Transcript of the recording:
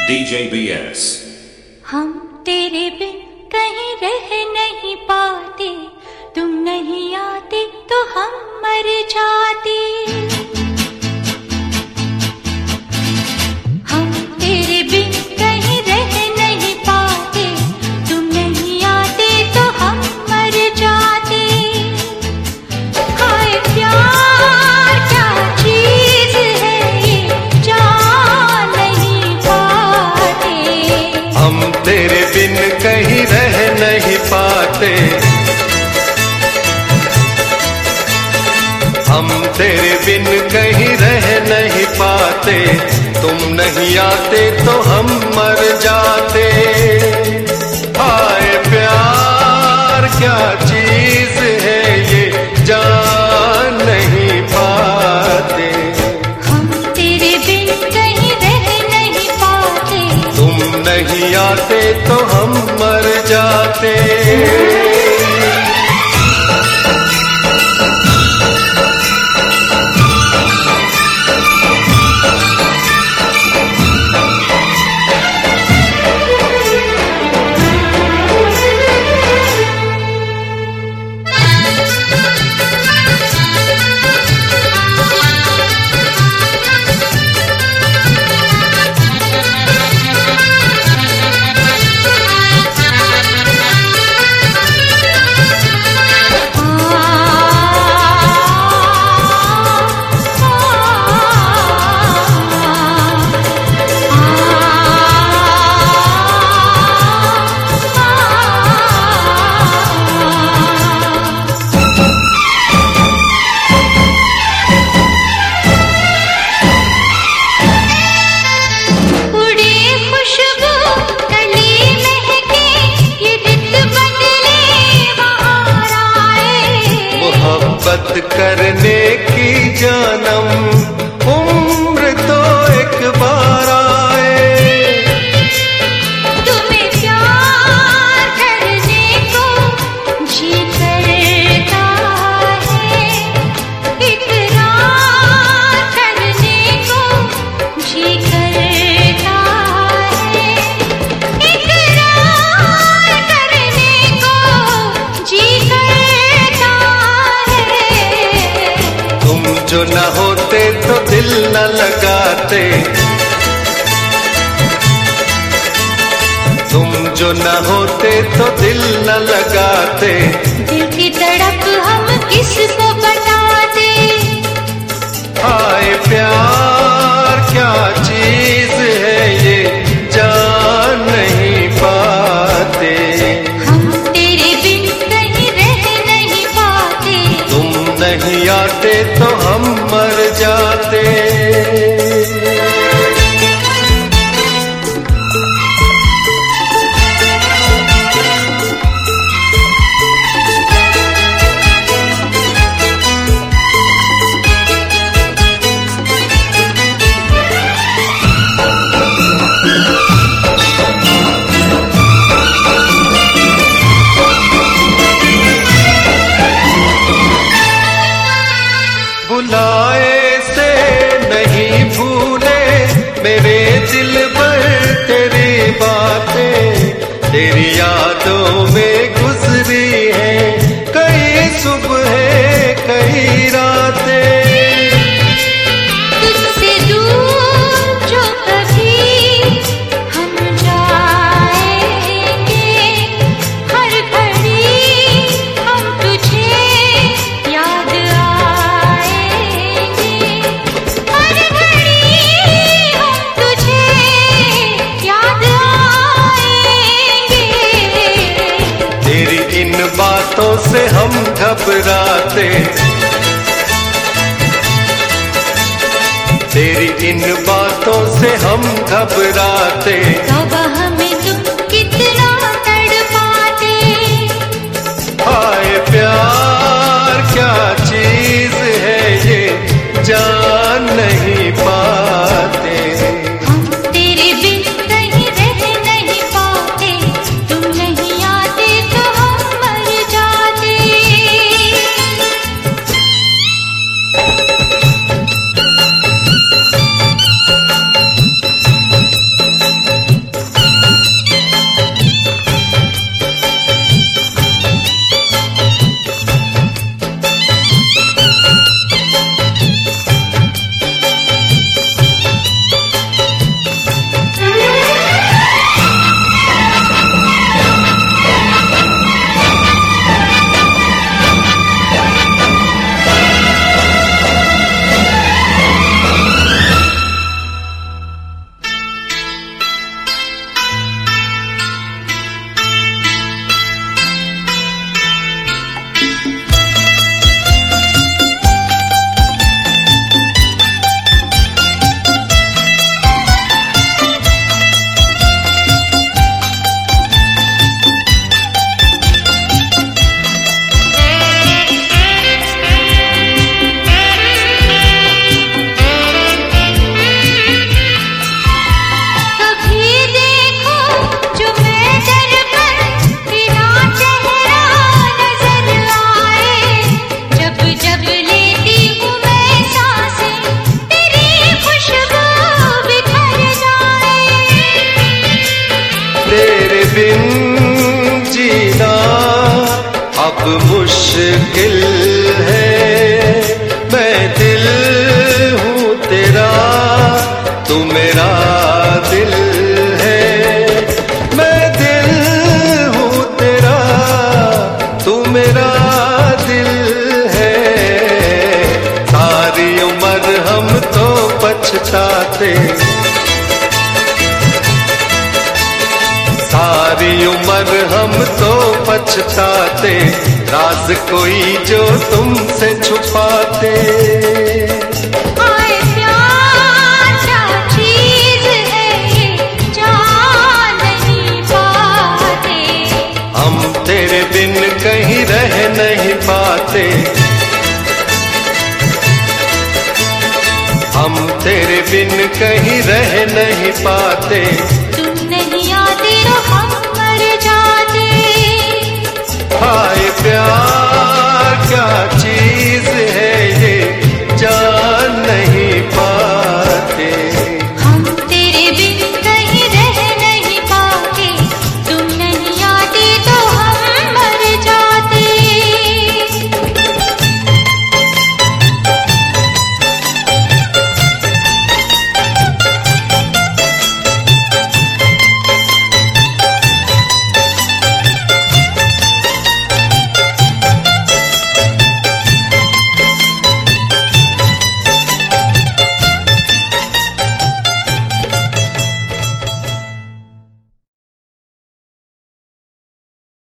DJ BS। हम तेरे बिन कहीं रह नहीं पाते, तुम नहीं आते तो हम मर जाते। हम तेरे बिन कहीं रह नहीं पाते, तुम नहीं आते तो हम मर जाते। हाय प्यार क्या चीज है ये, जान नहीं पाते। हम तेरे बिन कहीं रह नहीं पाते, हम तेरे बिन कहीं रह नहीं पाते। तुम नहीं आते तो हम मर जाते। हाय प्यार क्या चीज है ये, जान नहीं पाते। हम तेरे बिन कहीं रह नहीं पाते, तुम नहीं आते तो हम मर जाते। करने की जानम उम्र तो एक बार आए। तुम्हें प्यार करने को जी करता है, इकरार करने को जी करता है, इकरार करने को जी करता है। तुम जो न होते तो दिल न लगाते, तुम जो न होते तो दिल न लगाते। दिल की तड़प हम किसको बताते। हाय प्यार क्या चीज है ये, जान नहीं पाते। हम तेरे बिन कहीं रह नहीं पाते, तुम नहीं आते तो हम मर जाते। बुलाए से नहीं भूले मेरे दिल पर तेरी बातें, तेरी यादों में गुजरी है कई सुबह कई रातें। तुझसे दूर जो कभी हम जाएंगे, हर घड़ी हम तुझे याद आएंगे, हर घड़ी हम तुझे याद आएंगे। तेरी इन बातों से हम घबराते, तेरी इन बातों से हम घबराते। तब हमें तुम कितना तड़पाते। हाय प्यार क्या चीज है ये, जान नहीं पाते। हम तेरे बिन कहीं रह नहीं पाते, तुम नहीं आते तो हम मर जाते। मुश्किल है, मैं दिल हूँ तेरा, तू मेरा दिल है। मैं दिल हूँ तेरा, तू मेरा दिल है। सारी उम्र हम तो पछताते, सारी उम्र हम तो पछताते, राज कोई जो तुमसे छुपाते। हाय प्यार क्या चीज है ये जान नहीं पाते, हम तेरे बिन कहीं रह नहीं पाते, हम तेरे बिन कहीं रह नहीं पाते। तुम नहीं आते तो हम मर जाते। हाय प्यार क्या